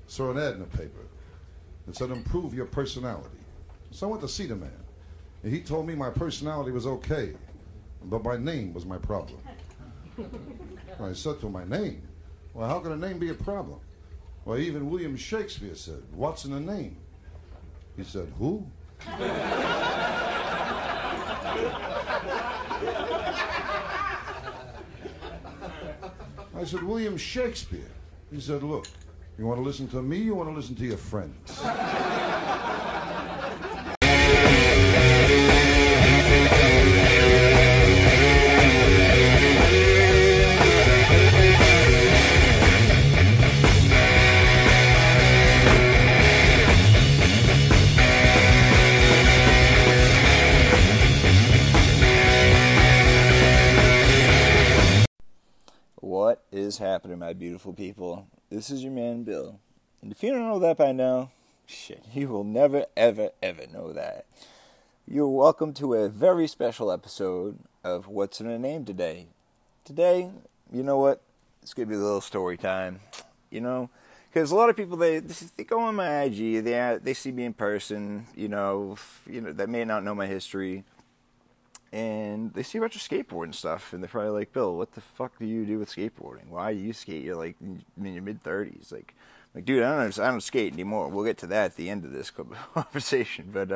Saw an ad in the paper. It said, improve your personality. So I went to see the man. And he told me my personality was okay, but my name was my problem. I said to him, my name? Well, how can a name be a problem? Well, even William Shakespeare said, what's in a name? He said, who? I said, William Shakespeare. He said, look, you want to listen to me, or you want to listen to your friends? What is happening, my beautiful people? This is your man, Bill. And if you don't know that by now, shit, you will never, ever, ever know that. You're welcome to a very special episode of What's in a Name today. Today, you know what? It's going to be a little story time, you know? Because a lot of people, they go on my IG, they see me in person, you know, they may not know my history. And they see a bunch of skateboarding stuff, and they're probably like, Bill, what the fuck do you do with skateboarding? Why do you skate? You're like in your mid-30s. Like, dude, I don't skate anymore. We'll get to that at the end of this conversation, but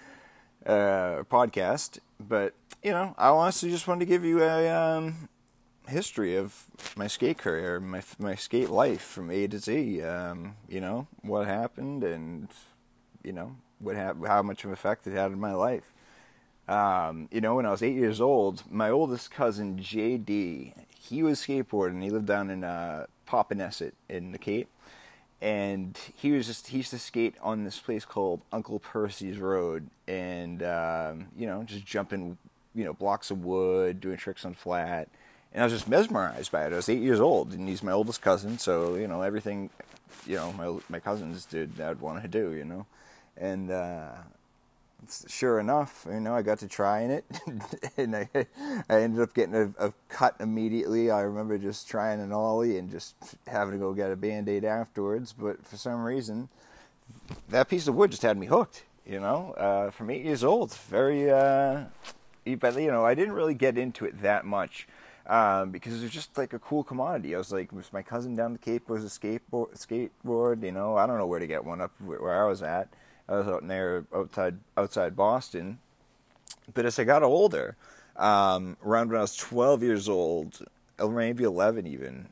podcast. But, you know, I honestly just wanted to give you a history of my skate career, my skate life from A to Z. You know, what happened, and, you know, how much of an effect it had on my life. You know, when I was 8 years old, my oldest cousin, JD, he was skateboarding. He lived down in Popponesset in the Cape. And he used to skate on this place called Uncle Percy's Road. And, you know, just jumping, you know, blocks of wood, doing tricks on flat. And I was just mesmerized by it. I was 8 years old, and he's my oldest cousin. So, you know, everything, you know, my cousins did, I'd want to do, you know. And, sure enough, you know, I got to trying it, and I ended up getting a cut immediately. I remember just trying an ollie and just having to go get a Band-Aid afterwards, but for some reason, that piece of wood just had me hooked, you know, from 8 years old. Very, but, you know, I didn't really get into it that much, because it was just like a cool commodity. I was like, with my cousin down the Cape was a skateboard, you know, I don't know where to get one up where I was at. I was out there outside Boston. But as I got older, around when I was 12 years old, or maybe 11 even,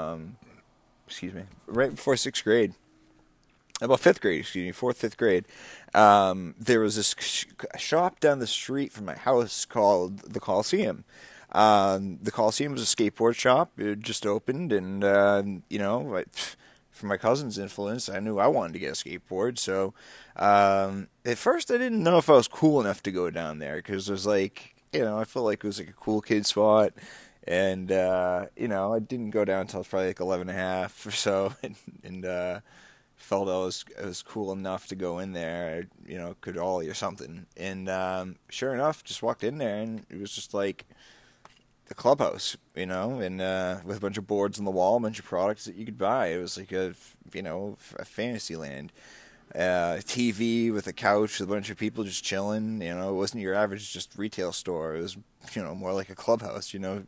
right before 6th grade, about 5th grade, 4th, 5th grade, there was this shop down the street from my house called the Coliseum. The Coliseum was a skateboard shop. It just opened, and, you know, from my cousin's influence, I knew I wanted to get a skateboard. So at first I didn't know if I was cool enough to go down there, because it was like, you know, I felt like it was like a cool kid spot. And, you know, I didn't go down until I was probably like 11 and a half or so, and felt I was cool enough to go in there, you know, could ollie or something. And sure enough, just walked in there, and it was just like the clubhouse, you know, and with a bunch of boards on the wall, a bunch of products that you could buy. It was like a fantasy land. TV with a couch with a bunch of people just chilling, you know. It wasn't your average just retail store. It was, you know, more like a clubhouse, you know.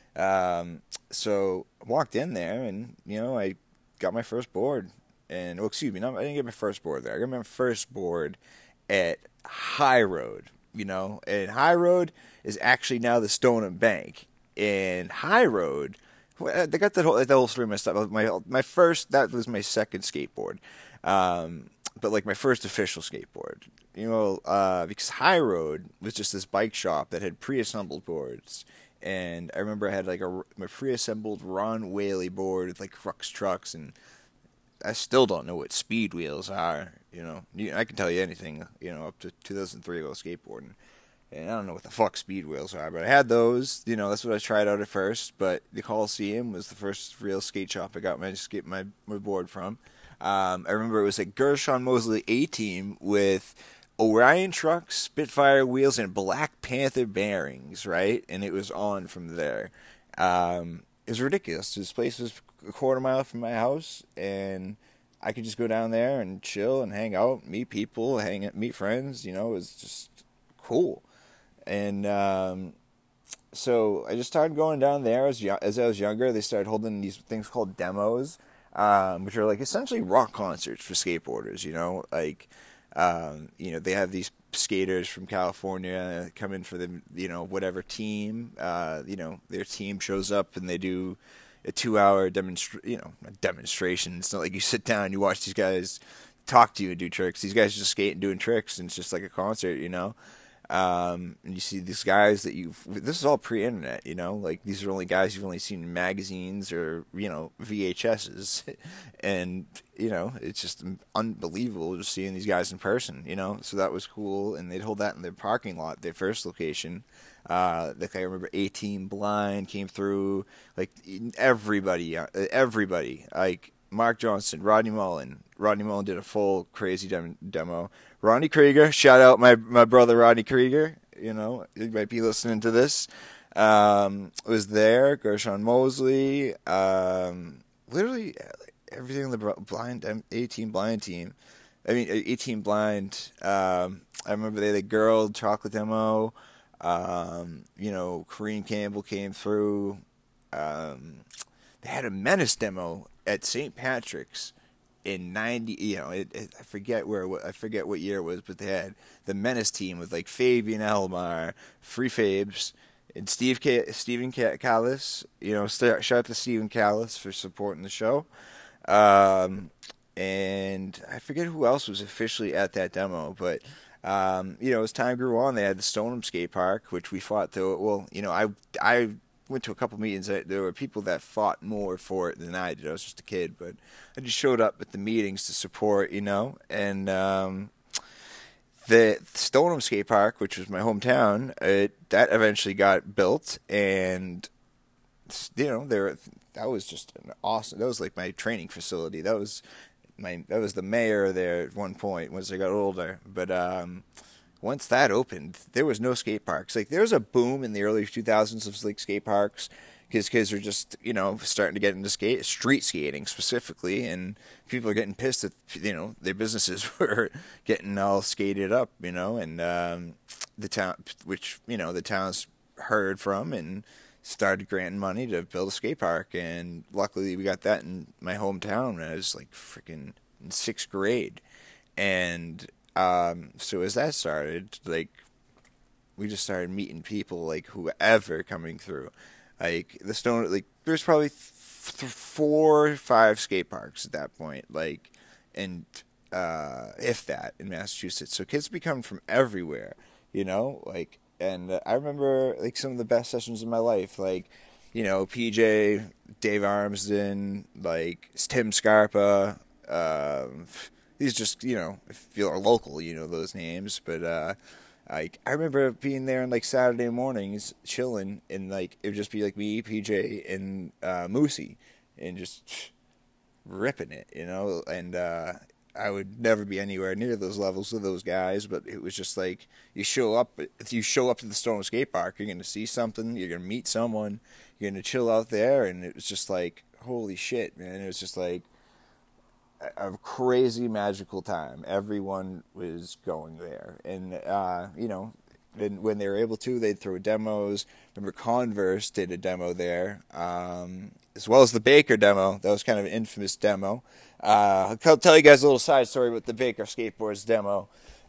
So I walked in there, and, you know, I got my first board. And, I didn't get my first board there. I got my first board at High Road, you know. And High Road is actually now the Stone and Bank. And High Road, they got the whole story messed up. My first, that was my second skateboard. But like my first official skateboard, you know, because High Road was just this bike shop that had pre-assembled boards. And I remember I had like my pre-assembled Ron Whaley board with like Crux trucks, and I still don't know what speed wheels are, you know. I can tell you anything, you know, up to 2003 about skateboarding. And I don't know what the fuck speed wheels are, but I had those. You know, that's what I tried out at first. But the Coliseum was the first real skate shop I got my board from. I remember it was a Gershon Mosley A-Team with Orion trucks, Spitfire wheels, and Black Panther bearings, right? And it was on from there. It was ridiculous. This place was a quarter mile from my house, and I could just go down there and chill and hang out, meet people, meet friends. It was just cool. And so I just started going down there as I was younger. They started holding these things called demos, which are like essentially rock concerts for skateboarders. They have these skaters from California come in for the whatever team. Their team shows up and they do a 2-hour demonstration. It's not like you sit down and you watch these guys talk to you and do tricks. These guys just skate and doing tricks, and it's just like a concert. And you see these guys this is all pre-internet, like these are only guys you've only seen in magazines or, VHSs. And, it's just unbelievable just seeing these guys in person, so that was cool. And they'd hold that in their parking lot, their first location. I remember A-Team Blind came through, like everybody, like Mark Johnson, Rodney Mullen. Rodney Mullen did a full crazy demo. Ronnie Krieger, shout out my brother Ronnie Krieger. He might be listening to this. Was there. Gershon Mosley. Literally everything in the A-Team Blind team. I mean, A-Team Blind. I remember they had a girl chocolate demo. Kareem Campbell came through. They had a Menace demo at St. Patrick's in 90. I forget what year it was, but they had the Menace team with like Fabian Elmar, Free Fabes, and Stephen Callis. Shout out to Stephen Callis for supporting the show. And I forget who else was officially at that demo, but as time grew on, they had the Stoneham Skate Park, which we fought through. Well, I went to a couple meetings. There were people that fought more for it than I did. I was just a kid, but I just showed up at the meetings to support, and the Stoneham Skate Park, which was my hometown, that eventually got built, and that was just an awesome. That was like my training facility. That was the mayor there at one point once I got older. But once that opened, there was no skate parks. Like there was a boom in the early 2000s of like skate parks because kids were just starting to get into street skating specifically, and people are getting pissed that their businesses were getting all skated up, and the town, which the towns heard from and started granting money to build a skate park. And luckily we got that in my hometown when I was like freaking in 6th grade. And so as that started, like we just started meeting people, like whoever coming through, like the Stone, like there's probably 4 or 5 skate parks at that point, like, and if that, in Massachusetts. So kids be coming from everywhere, like. And I remember like some of the best sessions of my life, like, PJ, Dave Armsden, like Tim Scarpa. These just, if you're local, those names. But I remember being there on like Saturday mornings, chilling, and like it would just be like me, PJ, and Moosey, and just ripping it, And I would never be anywhere near those levels of those guys, but it was just like you show up to the Stoneham Skate Park, you're going to see something, you're going to meet someone, you're going to chill out there, and it was just like, holy shit, man. It was just like a crazy magical time. Everyone was going there, and and when they were able to, they'd throw demos. Remember Converse did a demo there, as well as the Baker demo. That was kind of an infamous demo. I'll tell you guys a little side story with the Baker Skateboards demo.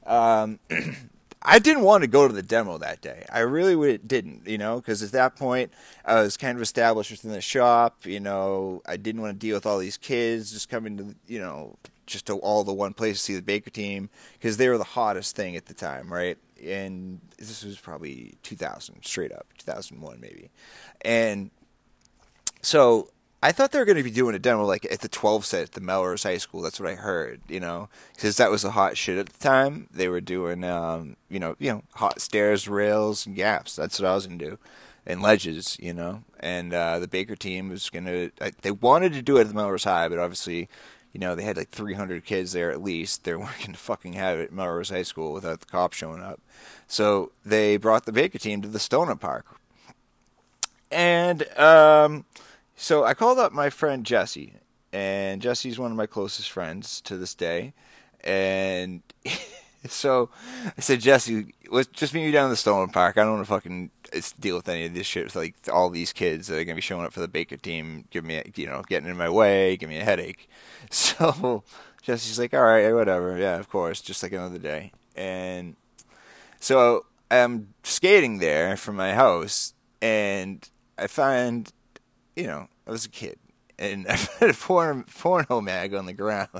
I didn't want to go to the demo that day. I really didn't, because at that point I was kind of established within the shop. I didn't want to deal with all these kids just coming to, just to all the one place to see the Baker team, because they were the hottest thing at the time, right? And this was probably 2000, straight up 2001 maybe. And so I thought they were going to be doing a demo like at the 12 set at the Melrose High School. That's what I heard, because that was the hot shit at the time. They were doing, hot stairs, rails, and gaps. That's what I was going to do, and ledges, And the Baker team was going to. They wanted to do it at the Melrose High, but obviously, they had like 300 kids there at least. They weren't going to fucking have it at Melrose High School without the cops showing up. So they brought the Baker team to the Stoneham Park, and so I called up my friend Jesse, and Jesse's one of my closest friends to this day. And so I said, Jesse, let's just meet me down in the Stolen Park. I don't want to fucking deal with any of this shit with like all these kids that are gonna be showing up for the Baker team, getting in my way, give me a headache. So Jesse's like, all right, whatever, yeah, of course, just like another day. And so I'm skating there from my house, and I find, I was a kid, and I found a porno mag on the ground.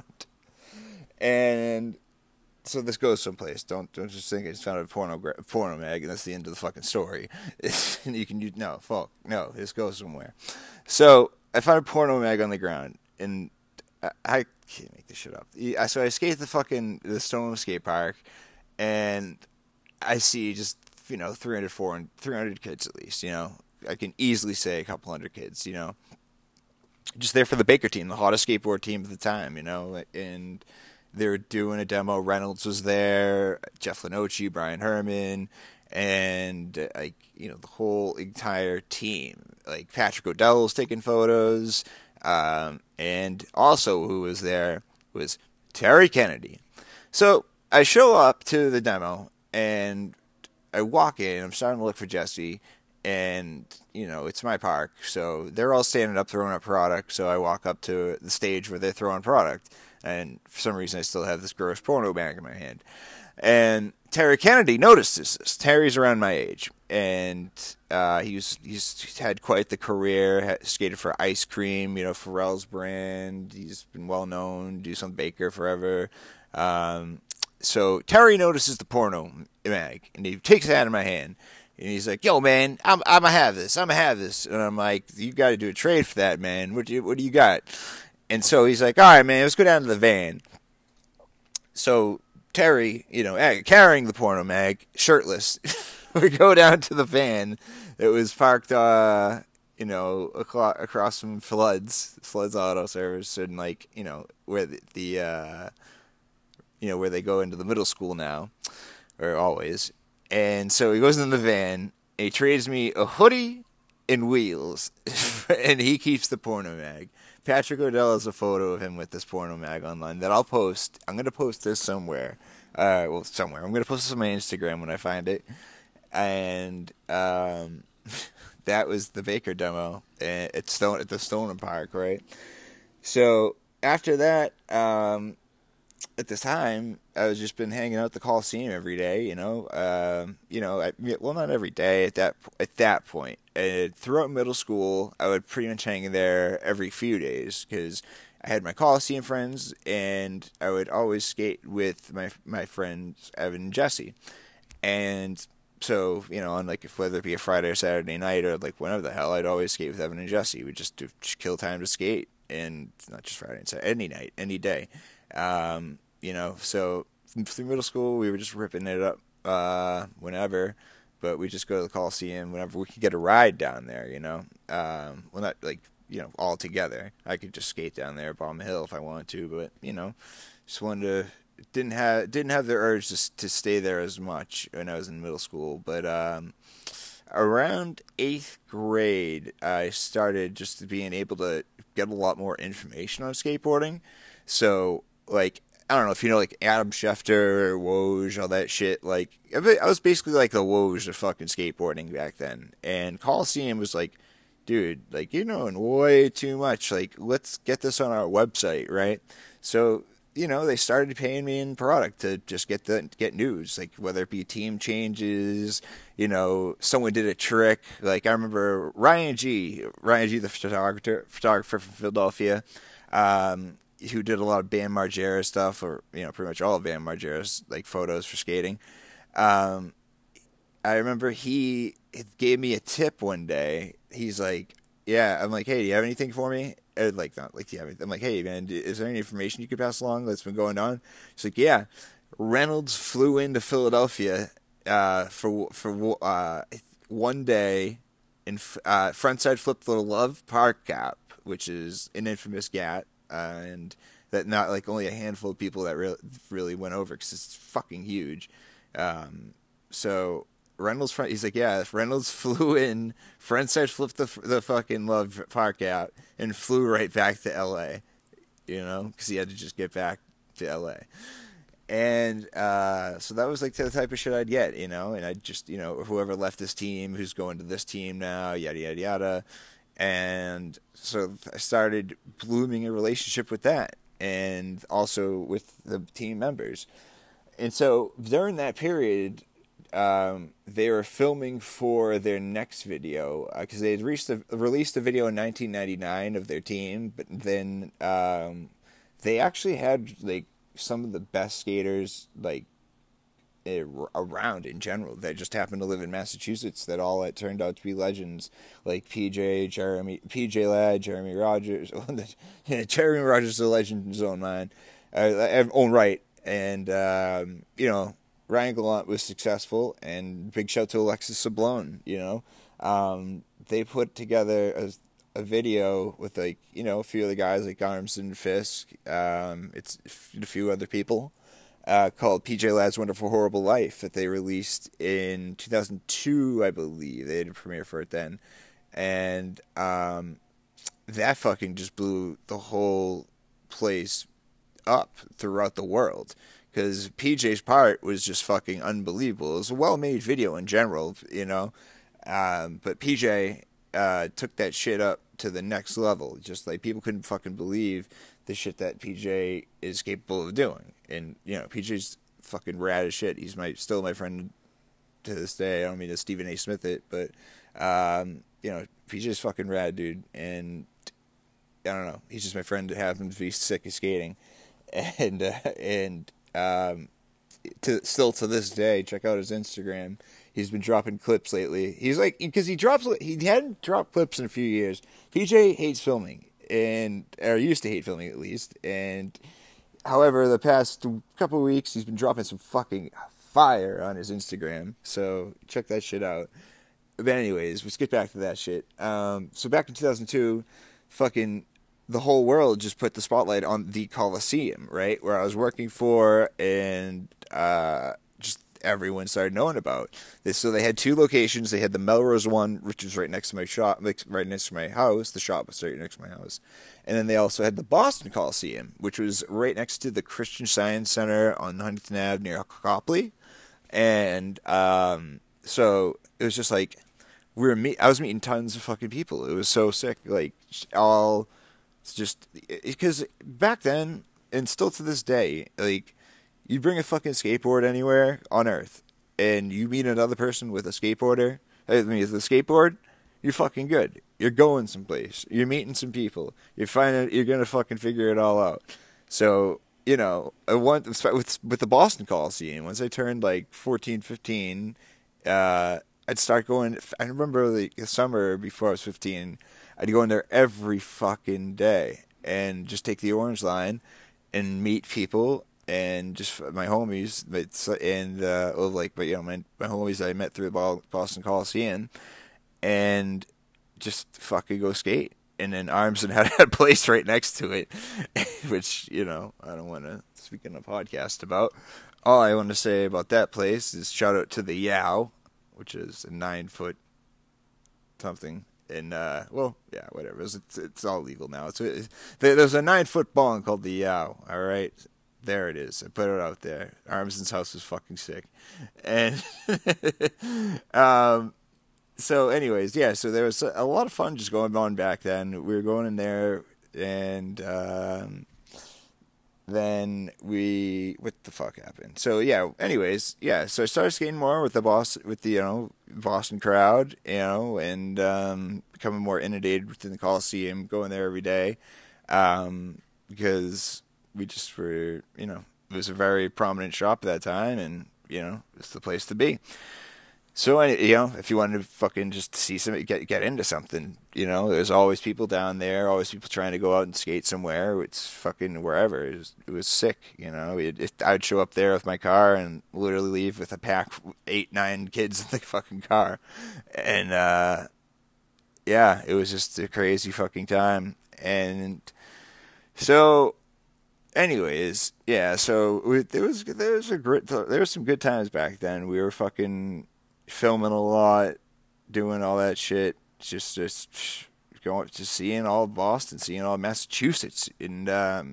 And so this goes someplace. Don't just think I just found a porno mag and that's the end of the fucking story. This goes somewhere. So I found a porno mag on the ground, and I can't make this shit up. So I skate the Stoneman skate park, and I see just 300 kids at least. I can easily say a couple hundred kids. Just there for the Baker team, the hottest skateboard team at the time. And they were doing a demo. Reynolds was there, Jeff Lenoci, Brian Herman, and the whole entire team. Like Patrick O'Dell was taking photos, and also who was there was Terry Kennedy. So I show up to the demo, and I walk in. I'm starting to look for Jesse, and it's my park, so they're all standing up throwing up product. So I walk up to the stage where they're throwing product. And for some reason, I still have this gross porno bag in my hand. And Terry Kennedy notices this. Terry's around my age, and he's had quite the career. Skated for Ice Cream, Pharrell's brand. He's been well known. Do some Baker forever. So Terry notices the porno mag, and he takes it out of my hand, and he's like, "Yo, man, I'm gonna have this. I'm gonna have this." And I'm like, "You got to do a trade for that, man. What do you got?" And so he's like, all right, man, let's go down to the van. So Terry, carrying the porno mag, shirtless, we go down to the van that was parked, across from Flood's Auto Service, and where where they go into the middle school now, or always. And so he goes in the van, and he trades me a hoodie and wheels, and he keeps the porno mag. Patrick O'Dell has a photo of him with this porno mag online that I'll post. I'm going to post this somewhere. Somewhere. I'm going to post this on my Instagram when I find it. And that was the Baker demo at the Stoner Park, right? So after that, at this time, I was just been hanging out at the Coliseum every day, well, not every day at that point. And throughout middle school, I would pretty much hang there every few days because I had my Coliseum friends, and I would always skate with my friends Evan and Jesse. And so, on whether it be a Friday or Saturday night or whenever the hell, I'd always skate with Evan and Jesse. We'd just kill time to skate, and not just Friday and Saturday, any night, any day. So through middle school, we were just ripping it up whenever. But we just go to the Coliseum whenever we could get a ride down there, well, not all together. I could just skate down there, Bomb Hill if I wanted to, but just wanted to. Didn't have the urge to stay there as much when I was in middle school. But around 8th grade, I started just being able to get a lot more information on skateboarding. So I don't know if you know Adam Schefter or Woj, all that shit. I was basically the Woj of fucking skateboarding back then. And Coliseum was dude, you're knowing way too much. Let's get this on our website, right? So, they started paying me in product to just get news, whether it be team changes, someone did a trick. I remember Ryan G, the photographer from Philadelphia, who did a lot of Bam Margera stuff, or pretty much all of Bam Margera's photos for skating. I remember he gave me a tip one day. He's like, "Yeah," I'm like, "Hey, do you have anything for me?" I'm like, "Hey, man, is there any information you could pass along that's been going on?" He's like, "Yeah, Reynolds flew into Philadelphia for one day in frontside flip the Love Park Gap, which is an infamous gap." And that not only a handful of people that really went over because it's fucking huge. So Reynolds, he's like, yeah, if Reynolds flew in, frontside flipped the fucking Love Park out, and flew right back to L.A. you know, because he had to just get back to LA. And so that was like the type of shit I'd get, you know, and I'd just, you know, whoever left this team, who's going to this team now, yada, yada, yada. And so I started blooming a relationship with that and also with the team members. And so during that period, they were filming for their next video because they had released a video in 1999 of their team, but then they actually had like some of the best skaters like around in general that just happened to live in Massachusetts that all it turned out to be legends like PJ Ladd, Jeremy Rogers. Jeremy Rogers is a legend in his own mind, own right, and you know, Ryan Gallant was successful, and big shout to Alexis Sablon. You know, they put together a video with like, you know, a few of the guys like Armson, Fisk, it's a few other people, called PJ Ladd's Wonderful Horrible Life that they released in 2002, I believe. They had a premiere for it then, and that fucking just blew the whole place up throughout the world. Because PJ's part was just fucking unbelievable. It was a well-made video in general, you know. But PJ took that shit up to the next level. Just like people couldn't fucking believe the shit that PJ is capable of doing. And, you know, PJ's fucking rad as shit. He's still my friend to this day. I don't mean to Stephen A. Smith it, but, you know, PJ's fucking rad, dude. And, I don't know, he's just my friend that happens to be sick of skating. And still to this day, check out his Instagram. He's been dropping clips lately. He's like, because he hadn't dropped clips in a few years. PJ hates filming, or used to hate filming at least. And however, the past couple of weeks, he's been dropping some fucking fire on his Instagram. So check that shit out. But anyways, let's get back to that shit. So back in 2002, fucking the whole world just put the spotlight on the Coliseum, right? Where I was working for, and just everyone started knowing about. So they had two locations. They had the Melrose one, which was right next to my shop, right next to my house. The shop was right next to my house. And then they also had the Boston Coliseum, which was right next to the Christian Science Center on Huntington Ave near Copley. And so it was just like, I was meeting tons of fucking people. It was so sick. Like, all... It's just because back then, and still to this day, like, you bring a fucking skateboard anywhere on Earth, and you meet another person with a skateboarder, with a skateboard, you're fucking good. You're going someplace. You're meeting some people. You're gonna fucking figure it all out. So, you know, with the Boston Coliseum, once I turned like 14, 15, I'd start going. I remember the summer before I was 15. I'd go in there every fucking day and just take the Orange Line and meet people and just my homies. But you know, my homies I met through the Boston Coliseum, and just fucking go skate. And then Armson had a place right next to it, which, you know, I don't want to speak in a podcast about. All I want to say about that place is shout out to the Yow, which is a 9-foot something. And, well, yeah, whatever. It's all legal now. There's a 9-foot bong called the Yow, all right? There it is. I put it out there. Armson's house was fucking sick. And, so anyways, yeah, so there was a lot of fun just going on back then. We were going in there, and, then what the fuck happened? So yeah, anyways, yeah, so I started skating more with the you know, Boston crowd, you know, and becoming more inundated within the Coliseum, going there every day, because we just were, you know, it was a very prominent shop at that time, and, you know, it's the place to be. So, you know, if you wanted to fucking just see something, get into something, you know, there's always people down there, always people trying to go out and skate somewhere. It's fucking wherever. It was sick, you know. I'd show up there with my car and literally leave with a pack, 8, 9 kids in the fucking car. And, yeah, it was just a crazy fucking time. And so, anyways, yeah, so there was some good times back then. We were fucking filming a lot, doing all that shit, just going to seeing all of Boston, seeing all of Massachusetts, and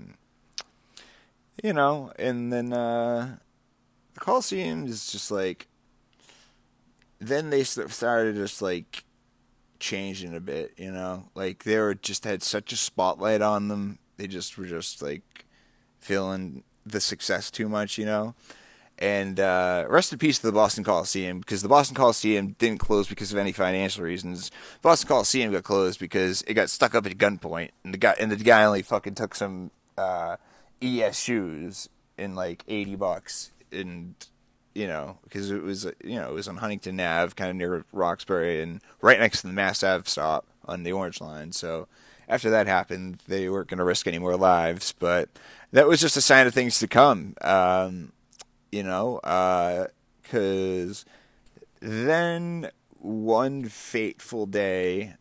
you know, and then the Coliseum is just like. Then they started just like changing a bit, you know, like they were just had such a spotlight on them. They just were just like feeling the success too much, you know. And rest in peace to the Boston Coliseum, because the Boston Coliseum didn't close because of any financial reasons. Boston Coliseum got closed because it got stuck up at gunpoint, and the guy only fucking took some ES shoes in like $80, and you know, because it was on Huntington Ave, kind of near Roxbury, and right next to the Mass Ave stop on the Orange Line. So after that happened, they weren't going to risk any more lives, but that was just a sign of things to come. You know, because then one fateful day,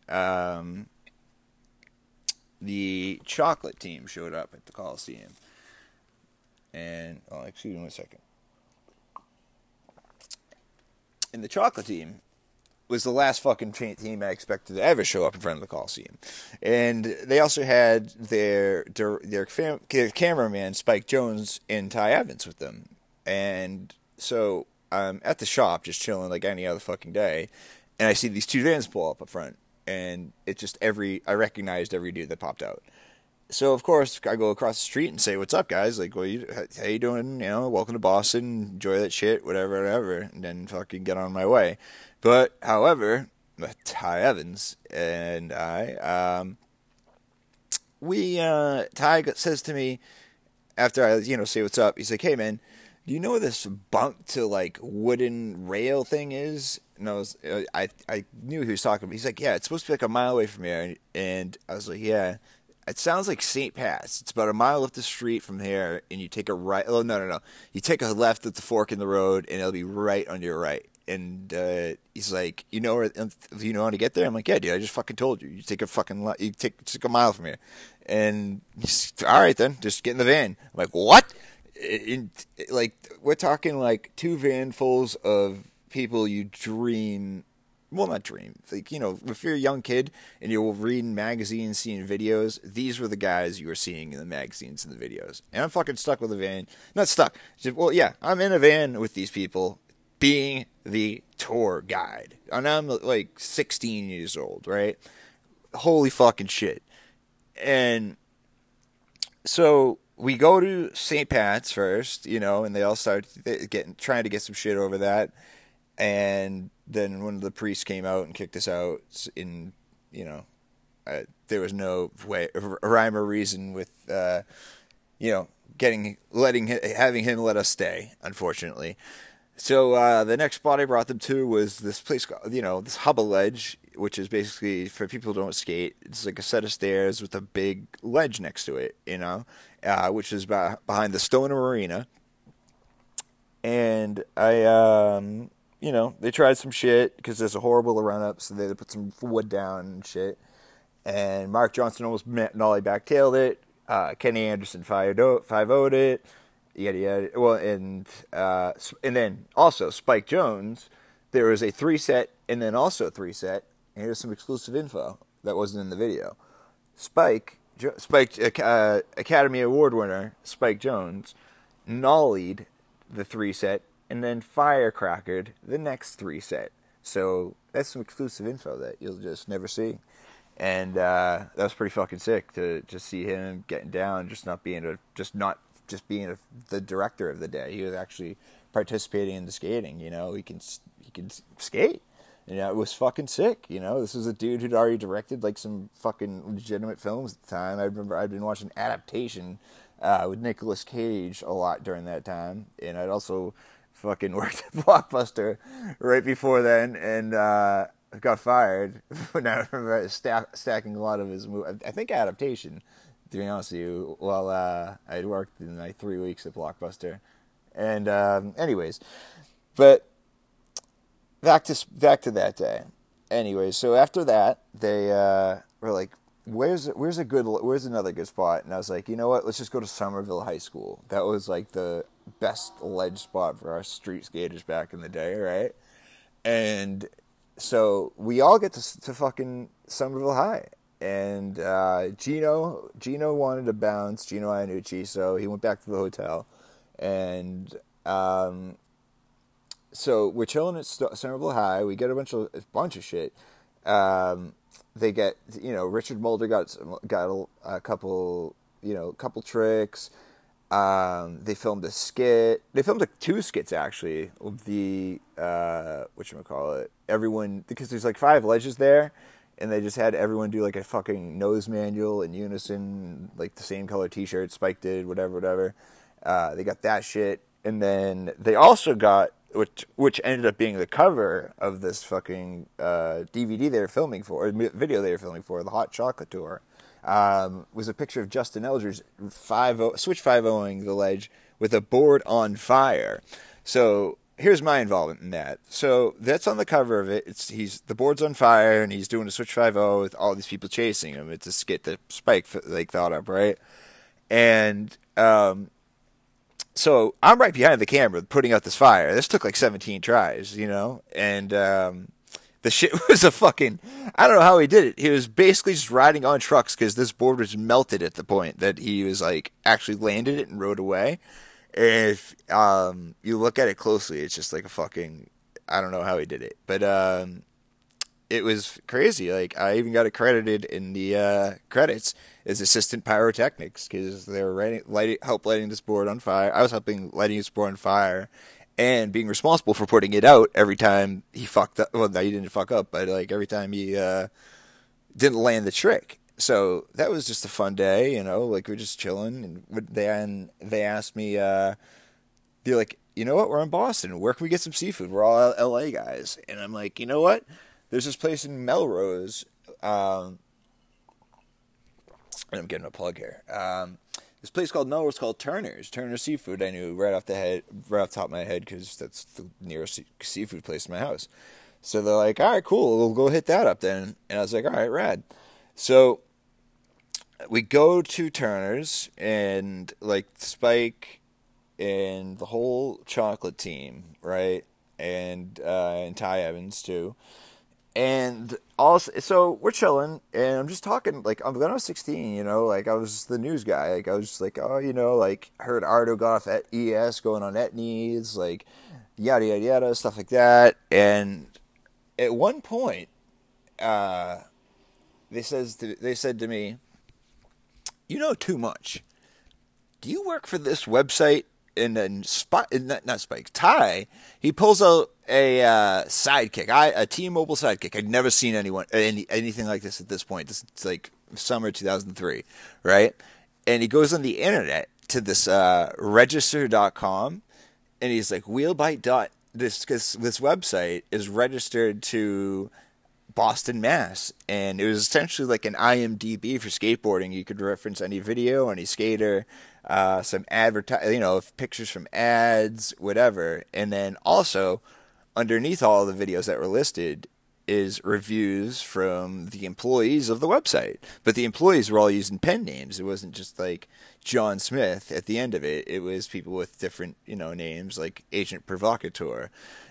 the chocolate team showed up at the Coliseum. And, excuse me 1 second. And the chocolate team was the last fucking team I expected to ever show up in front of the Coliseum. And they also had their cameraman, Spike Jonze, and Ty Evans with them. And so I'm at the shop just chilling like any other fucking day, and I see these two vans pull up front, and it just I recognized every dude that popped out. So of course I go across the street and say, "What's up, guys? Like, how you doing? You know, welcome to Boston. Enjoy that shit, whatever, and then fucking get on my way." But however, Ty Evans and I, Ty says to me after I say what's up, he's like, "Hey man, do you know where this bunk to like wooden rail thing is?" And I knew who he was talking about. He's like, "Yeah, it's supposed to be like a mile away from here." And I was like, "Yeah, it sounds like St. Pat's. It's about a mile up the street from here, and you take a right. Oh no. You take a left at the fork in the road, and it'll be right on your right." And he's like, "You know how to get there?" I'm like, "Yeah, dude. I just fucking told you. You take a mile from here." And he's, "All right then, just get in the van." I'm like, "What?" Like we're talking like two vanfuls of people you dream, well not dream, like if you're a young kid and you're reading magazines, seeing videos, these were the guys you were seeing in the magazines and the videos. And I'm fucking stuck with a van, not stuck. Well, yeah, I'm in a van with these people, being the tour guide, and I'm like 16 years old, right? Holy fucking shit. And so we go to St. Pat's first, and they all start trying to get some shit over that. And then one of the priests came out and kicked us out. In there was no way, rhyme or reason with having him let us stay, unfortunately. So the next spot I brought them to was this place called, this Hubba Ledge, which is basically for people who don't skate. It's like a set of stairs with a big ledge next to it, which is behind the Stoner Marina. And they tried some shit because there's a horrible run-up, so they had to put some wood down and shit. And Mark Johnson almost nollie backtailed it. Kenny Anderson 5-0'd it. Yada yada. Well, and then also Spike Jonze. There was a 3-set and then also a 3-set. And here's some exclusive info that wasn't in the video. Spike, Academy Award winner Spike Jonze, nollied the 3-set and then firecrackered the next 3-set. So that's some exclusive info that you'll just never see. And that was pretty fucking sick to just see him getting down, not being the director of the day. He was actually participating in the skating. He can skate. It was fucking sick. This was a dude who'd already directed like some fucking legitimate films at the time. I remember I'd been watching Adaptation with Nicolas Cage a lot during that time, and I'd also fucking worked at Blockbuster right before then, and got fired. But I remember stacking a lot of his movies. I think Adaptation, to be honest with you, while I'd worked in like 3 weeks at Blockbuster. And anyways, but back to that day. Anyways, so after that, they were like, where's another good spot? And I was like, you know what, let's just go to Somerville High School. That was like the best ledge spot for our street skaters back in the day, right? And so we all get to fucking Somerville High. and Gino wanted to bounce. Gino Iannucci, so he went back to the hotel, and so we're chilling at Somerville High. We get a bunch of shit. They get, Richard Mulder got a couple tricks. They filmed a skit. They filmed two skits actually of the whatchamacallit, everyone, because there's like 5 ledges there, and they just had everyone do like a fucking nose manual in unison, like the same color t-shirt Spike did, whatever. They got that shit, and then they also got, which ended up being the cover of this fucking DVD they were filming for, or video they were filming for, the Hot Chocolate Tour. Was a picture of Justin Elger's switch 5-0ing the ledge with a board on fire. So here's my involvement in that. So that's on the cover of it. The board's on fire, and he's doing a switch 5-0 with all these people chasing him. It's a skit that Spike thought up, right? And so I'm right behind the camera putting out this fire. This took like 17 tries, and the shit was a fucking, I don't know how he did it. He was basically just riding on trucks because this board was melted at the point that he was like actually landed it and rode away. If you look at it closely, it's just like a fucking, I don't know how he did it, but it was crazy. Like, I even got it credited in the credits as assistant pyrotechnics because they were lighting this board on fire. I was helping lighting this board on fire and being responsible for putting it out every time he fucked up. Well, no, he didn't fuck up, but like every time he didn't land the trick. So that was just a fun day, like we're just chilling, and they asked me, they're like, you know what, we're in Boston, where can we get some seafood? We're all LA guys. And I'm like, you know what, there's this place in Melrose, and I'm getting a plug here, this place called Melrose called Turner's Seafood. I knew right off the top of my head because that's the nearest seafood place to my house. So they're like, all right, cool, we'll go hit that up then. And I was like, all right, rad. So we go to Turner's, and like Spike and the whole chocolate team, right? And Ty Evans too. And also, so we're chilling, and I'm just talking, like, when I was 16, like, I was the news guy. Like, I was just like, oh, like, heard Ardo got off at ES going on Net Needs, like, yada, yada, yada, stuff like that. And at one point, they said to me, you know too much. Do you work for this website? And then not Spike, Ty, he pulls out a sidekick, a T-Mobile sidekick. I'd never seen anything like this at this point. This is like summer 2003, right? And he goes on the internet to this register.com, and he's like, this website is registered to Boston, Mass, and it was essentially like an IMDb for skateboarding. You could reference any video, any skater, some pictures from ads, whatever. And then also, underneath all the videos that were listed is reviews from the employees of the website. But the employees were all using pen names. It wasn't just like John Smith at the end of it. It was people with different, names, like Agent Provocateur.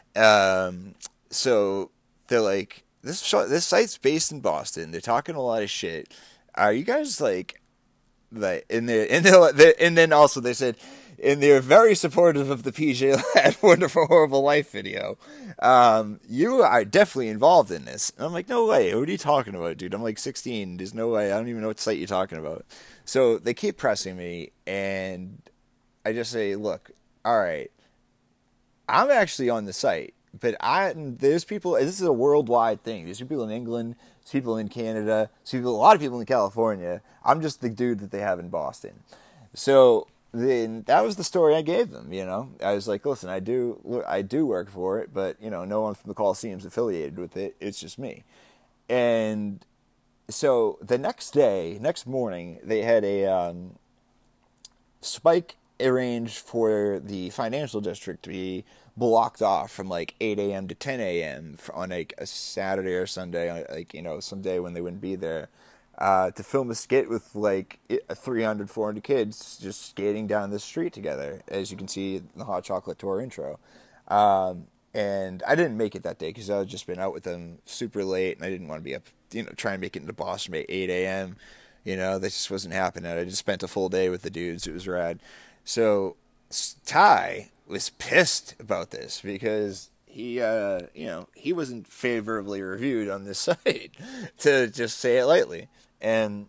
So they're like, this site's based in Boston. They're talking a lot of shit. Are you guys like and then also they said, and they're very supportive of the PJ Ladd Wonderful Horrible Life video. You are definitely involved in this. And I'm like, no way. What are you talking about, dude? I'm like 16. There's no way. I don't even know what site you're talking about. So they keep pressing me, and I just say, look, all right, I'm actually on the site. But there's people, this is a worldwide thing. There's people in England, there's people in Canada, a lot of people in California. I'm just the dude that they have in Boston. So then that was the story I gave them, I was like, listen, I do work for it, but, no one from the Coliseum's affiliated with it. It's just me. And so the next morning, they had a Spike arranged for the financial district to be blocked off from like 8 a.m. to 10 a.m. on like a Saturday or Sunday, like, some day when they wouldn't be there, to film a skit with like 300, 400 kids just skating down the street together, as you can see in the Hot Chocolate Tour intro. And I didn't make it that day because I had just been out with them super late, and I didn't want to be up, trying to make it into Boston by 8 a.m. That just wasn't happening. I just spent a full day with the dudes. It was rad. So Ty was pissed about this because he wasn't favorably reviewed on this site, to just say it lightly. And,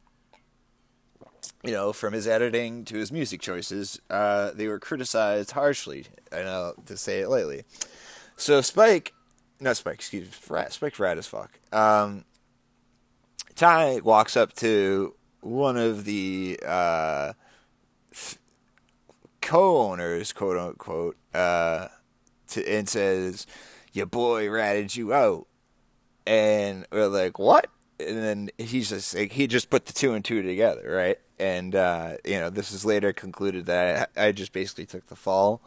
from his editing to his music choices, they were criticized harshly, to say it lightly. So Spike Spike's rad as fuck. Ty walks up to one of the co-owners, quote unquote, and says, "Your boy ratted you out." And we're like, "What?" And then he's just like, he just put the two and two together, right? And this is later concluded that I just basically took the fall.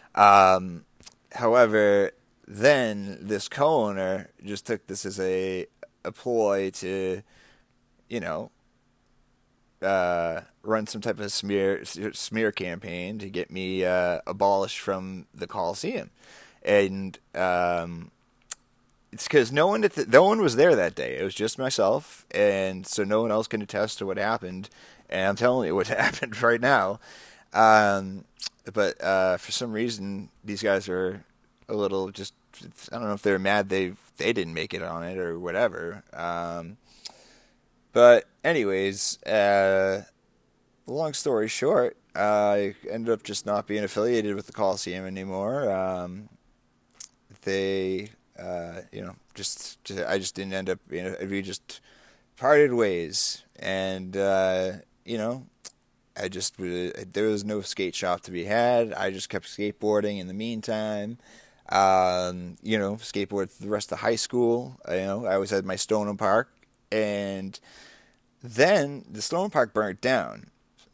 However, then this co-owner just took this as a ploy to, run some type of smear campaign to get me abolished from the Coliseum. And it's because no one was there that day. It was just myself, and so no one else can attest to what happened. And I'm telling you what happened right now. But for some reason, these guys are a little just, I don't know if they're mad they didn't make it on it or whatever. But anyways, long story short, I ended up just not being affiliated with the Coliseum anymore. I just didn't end up, we just parted ways. And, there was no skate shop to be had. I just kept skateboarding in the meantime. Skateboarded the rest of high school. I always had my Stoneham Park. And then the Stoneham Park burnt down.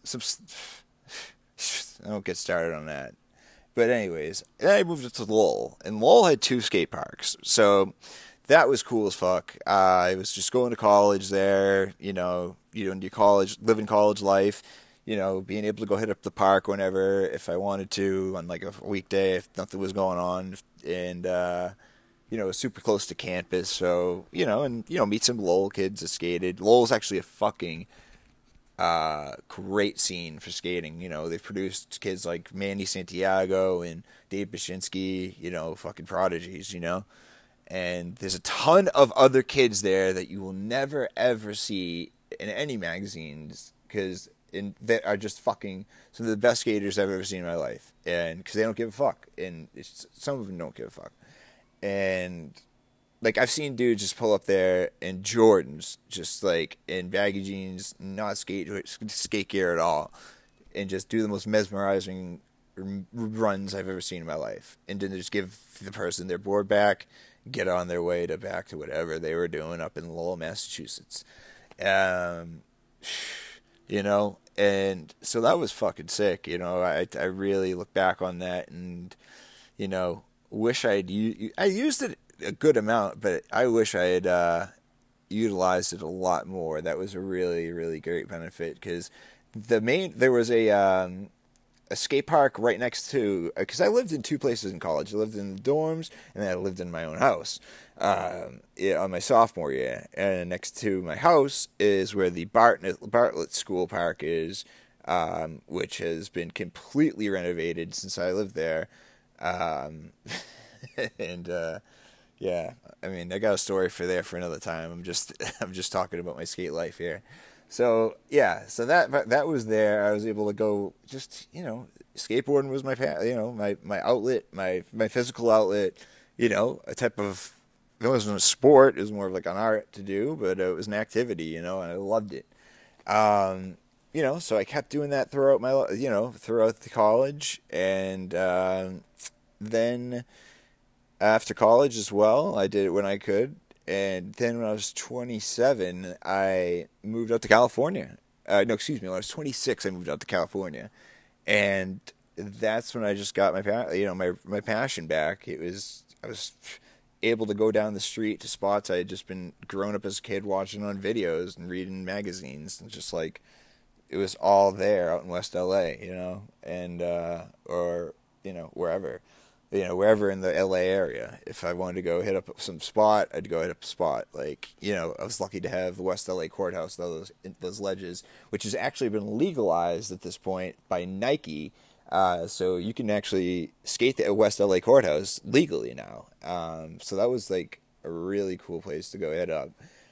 I won't get started on that. But anyways, then I moved up to Lowell. And Lowell had 2 skate parks. So that was cool as fuck. I was just going to college there, living college life, being able to go hit up the park whenever, if I wanted to, on like a weekday, if nothing was going on. And, it was super close to campus. So, meet some Lowell kids that skated. Lowell's actually a fucking great scene for skating. They've produced kids like Mandy Santiago and Dave Bashinsky, fucking prodigies, And there's a ton of other kids there that you will never, ever see in any magazines, because they are just fucking some of the best skaters I've ever seen in my life. And because they don't give a fuck. And some of them don't give a fuck. And like, I've seen dudes just pull up there in Jordans, just like in baggy jeans, not skate gear at all, and just do the most mesmerizing runs I've ever seen in my life. And then just give the person their board back, get on their way back to whatever they were doing up in Lowell, Massachusetts. And so that was fucking sick. I really look back on that and, wish I used it a good amount, but I wish I had utilized it a lot more. That was a really, really great benefit, because there was a skate park right next to, because I lived in 2 places in college. I lived in the dorms, and then I lived in my own house on my sophomore year. And next to my house is where the Bartlett School Park is, which has been completely renovated since I lived there. And yeah, I mean, I got a story for another time. I'm just talking about my skate life here. So yeah, so that was there. I was able to go, just, skateboarding was my my outlet, my physical outlet. A type of, it wasn't a sport. It was more of like an art to do, but it was an activity. And I loved it. So I kept doing that throughout throughout the college, and then after college as well, I did it when I could. And then when I was 27, I moved out to California. When I was 26, I moved out to California. And that's when I just got my passion back. I was able to go down the street to spots I had just been growing up as a kid watching on videos and reading magazines, and just like, it was all there out in West LA, and or wherever. wherever in the LA area. If I wanted to go hit up some spot, I'd go hit up a spot. Like, I was lucky to have the West LA Courthouse, those ledges, which has actually been legalized at this point by Nike. So you can actually skate at West LA Courthouse legally now. So that was like a really cool place to go hit up.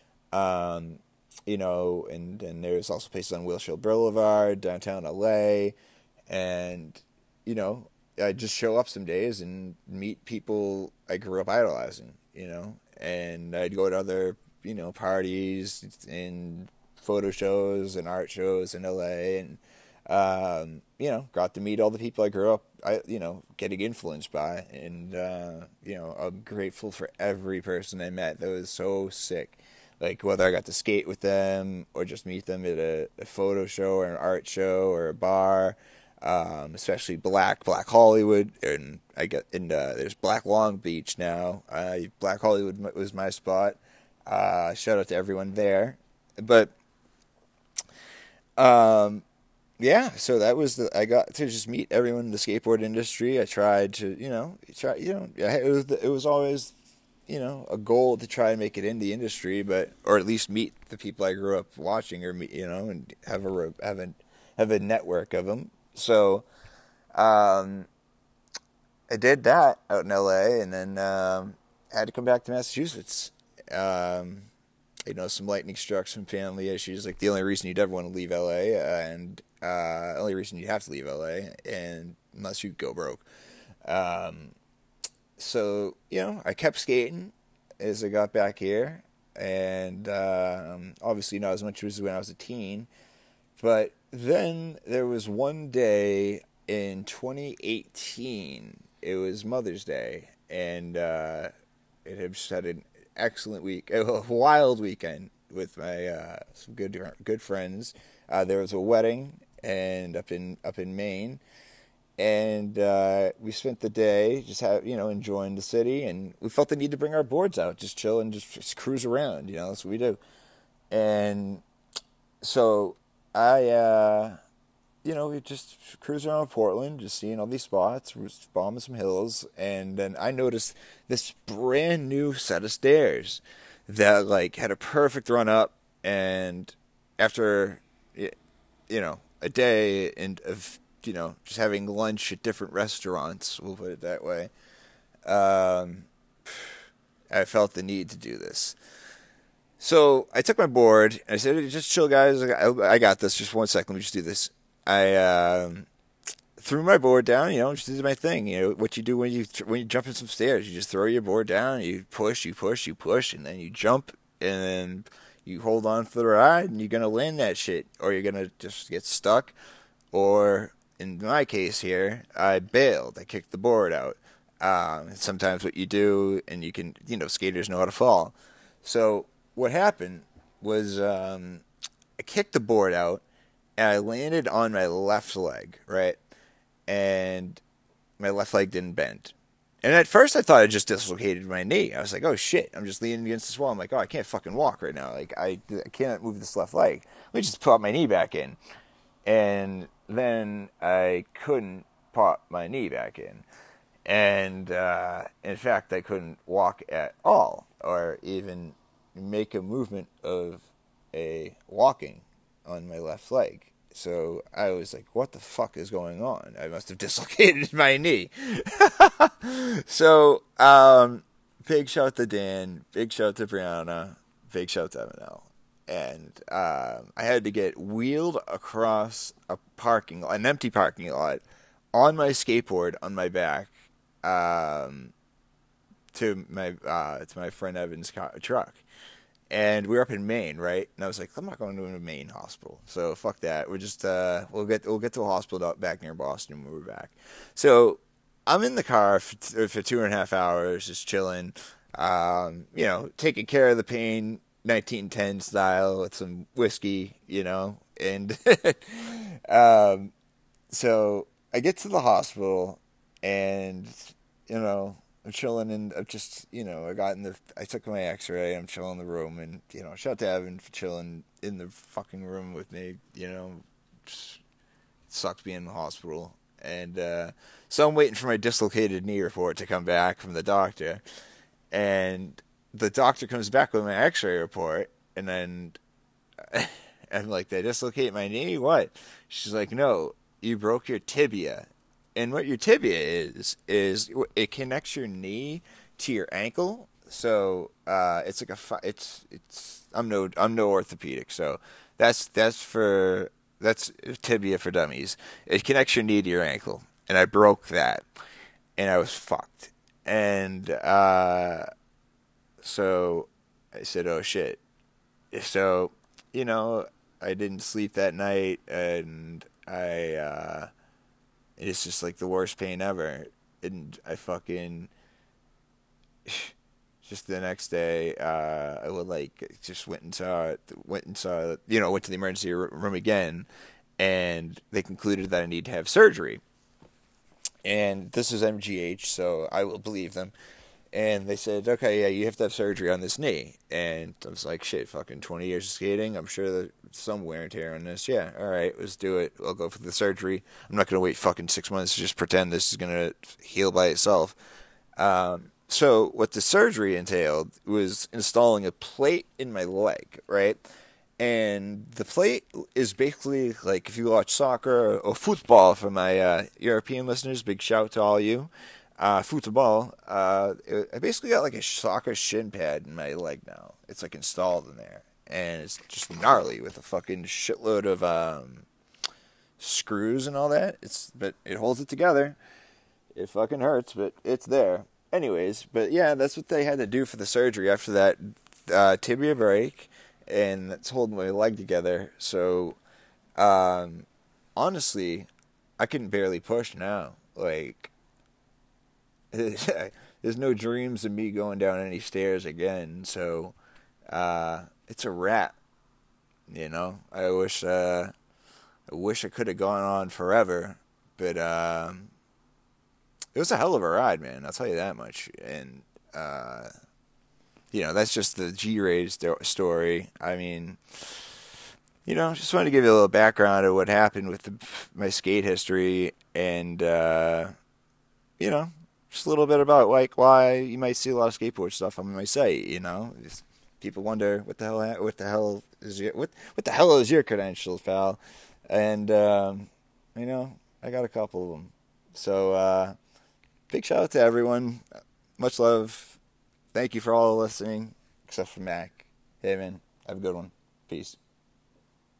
And there's also places on Wilshire Boulevard, downtown LA, and, I just show up some days and meet people I grew up idolizing, and I'd go to other, parties and photo shows and art shows in LA, and, got to meet all the people I grew up, getting influenced by, and, I'm grateful for every person I met. That was so sick. Like, whether I got to skate with them or just meet them at a photo show or an art show or a bar, especially Black Hollywood, and there's Black Long Beach now. Black Hollywood was my spot. Shout out to everyone there. But, so that was I got to just meet everyone in the skateboard industry. I tried to, it was always, a goal to try and make it in the industry, or at least meet the people I grew up watching, or meet, and have a network of them. So, I did that out in LA, and then had to come back to Massachusetts. Some lightning struck, some family issues. Like, the only reason you'd ever want to leave LA, and only reason you have to leave LA, and unless you go broke. So, I kept skating as I got back here, and obviously not as much as when I was a teen, but then there was one day in 2018, it was Mother's Day, and it had just had an excellent week, a wild weekend with my some good friends. There was a wedding and up in Maine. And we spent the day just enjoying the city, and we felt the need to bring our boards out, just chill and just cruise around. That's what we do. And so we just cruised around Portland, just seeing all these spots, bombing some hills, and then I noticed this brand new set of stairs that had a perfect run up, and after a day of just having lunch at different restaurants, we'll put it that way, I felt the need to do this. So I took my board, and I said, just chill, guys. I got this. Just 1 second. Let me just do this. I threw my board down, just did my thing. What you do when you jump in some stairs. You just throw your board down, you push, and then you jump, and then you hold on for the ride, and you're going to land that shit, or you're going to just get stuck, or... In my case here, I bailed. I kicked the board out. Sometimes what you do, and you can, skaters know how to fall. So what happened was I kicked the board out, and I landed on my left leg, right? And my left leg didn't bend. And at first I thought I just dislocated my knee. I was like, oh shit, I'm just leaning against this wall. I'm like, oh, I can't fucking walk right now. Like, I can't move this left leg. Let me just put my knee back in. And then I couldn't pop my knee back in. And in fact, I couldn't walk at all, or even make a movement of a walking on my left leg. So I was like, what the fuck is going on? I must have dislocated my knee. So, big shout to Dan, big shout to Brianna, big shout to Eminel. And I had to get wheeled across an empty parking lot, on my skateboard on my back, to my friend Evan's truck. And we were up in Maine, right? And I was like, I'm not going to a Maine hospital, so fuck that. We're just we'll get to a hospital back near Boston when we're back. So I'm in the car for 2.5 hours, just chilling, taking care of the pain. 1910 style with some whiskey, and so I get to the hospital, and I'm chilling, and I'm just I took my X-ray. I'm chilling in the room, and shout out to Evan for chilling in the fucking room with me. It sucks being in the hospital, And so I'm waiting for my dislocated knee report to come back from the doctor. And the doctor comes back with my x-ray report. And then I'm like, did I dislocate my knee? What? She's like, no, you broke your tibia. And what your tibia is it connects your knee to your ankle. So it's like I'm no orthopedic, so that's tibia for dummies. It connects your knee to your ankle, and I broke that, and I was fucked. And so I said, oh shit. So I didn't sleep that night, and it's just like the worst pain ever. And I fucking just the next day, I would just went to the emergency room again, and they concluded that I need to have surgery. And this is MGH, so I will believe them. And they said, okay, yeah, you have to have surgery on this knee. And I was like, shit, fucking 20 years of skating. I'm sure there's some wear and tear on this. Yeah, all right, let's do it. I'll go for the surgery. I'm not going to wait fucking 6 months to just pretend this is going to heal by itself. So what the surgery entailed was installing a plate in my leg, right? And the plate is basically like if you watch soccer or football for my European listeners, big shout to all you. Football, I basically got like a soccer shin pad in my leg now. It's like installed in there. And it's just gnarly with a fucking shitload of screws and all that. But it holds it together. It fucking hurts, but it's there. Anyways, but yeah, that's what they had to do for the surgery after that tibia break, and that's holding my leg together. So, honestly, I can barely push now. Like, there's no dreams of me going down any stairs again. So, it's a wrap. I wish I could have gone on forever, but it was a hell of a ride, man. I'll tell you that much. And, that's just the G-Rays story. I mean, just wanted to give you a little background of what happened with my skate history and, just a little bit about, like, why you might see a lot of skateboard stuff on my site, Just people wonder, what the hell is your credentials, pal? And, I got a couple of them. So, big shout out to everyone. Much love. Thank you for all listening, except for Mac. Hey, man. Have a good one. Peace.